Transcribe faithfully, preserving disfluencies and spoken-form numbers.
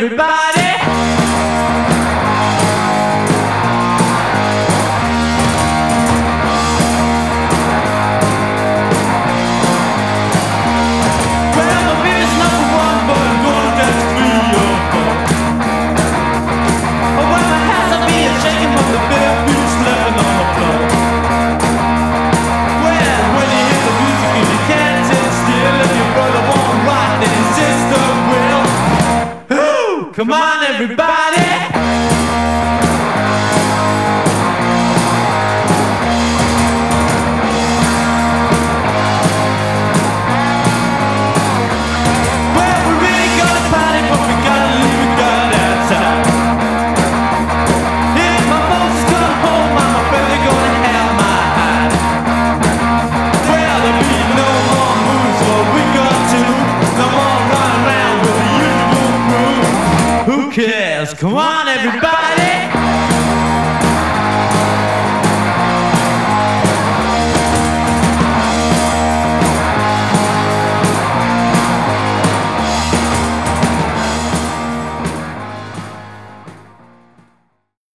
everybody. Well, my beer's number one, but I'm gonna dance three or four. Oh, well, my house will be a shaking from the bare boots left on the floor. Well, when you hear the music and you can't sit still, if your brother won't rock, then his sister will. Ooh, come on, everybody. Well, we really gonna party, but we gotta leave it God outside. If my folks come home, I'm afraid they're gonna have my hide. Well, there'll be no more moves, so we got to. No more running around with the usual crew. Who cares? Come on, everybody.